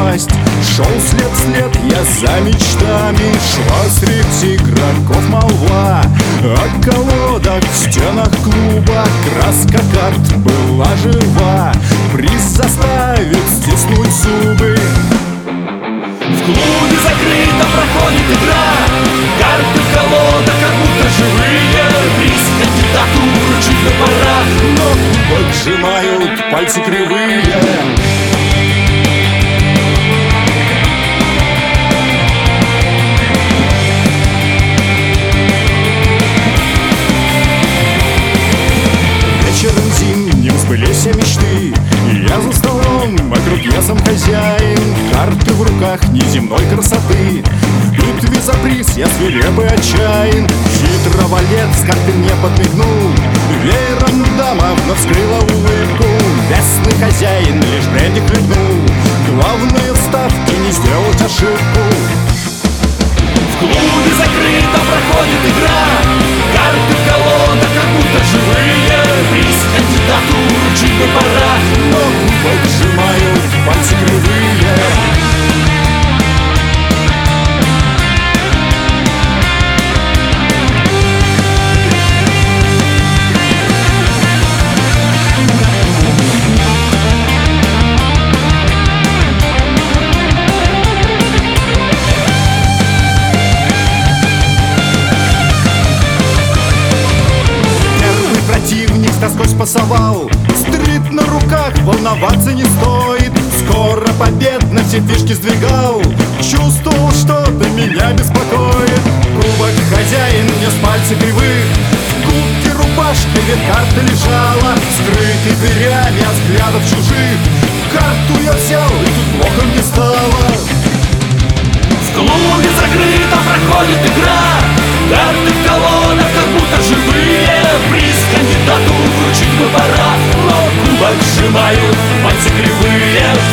попасть. Шел след в след я за мечтами, шла среди игроков молва о колодах в стенах клуба. Краска карт была жива, приз заставит стиснуть зубы. В клубе закрыто проходит игра, карты в колодах как будто живые. Приз кандидату вручить на пора, но кубок сжимают пальцы кривые. Вечером зимним сбылись все мечты, и я за столом, вокруг я сам хозяин. Карты в руках неземной красоты, в битве за приз я свирепый отчаян. Хитро валет с карты мне подмигнул, веером дама вновь скрыла улыбку. Весный хозяин лишь бренди хлебнул, главные ставки не сделать ошибку. в клубе закрыто проходит игра, карты в колодах как будто живые. Приз кандидату вручить бы пора, но кубок сжимают пальцы кривые. Противник с тоской спасовал, стрит на руках, волноваться не стоит. Скоро победно все фишки сдвигал, чувствовал, что-то меня беспокоит. Кубок хозяин нес пальцы кривых, в кубке рубашки вверх карта лежала, скрытый дверями от взглядов чужих. Карту я взял, и тут плохо мне стало. в клубе закрыто проходит игра, карты в колодах как будто живые. Приз кандидату вручить бы пора, но кубок сжимают пальцы кривые.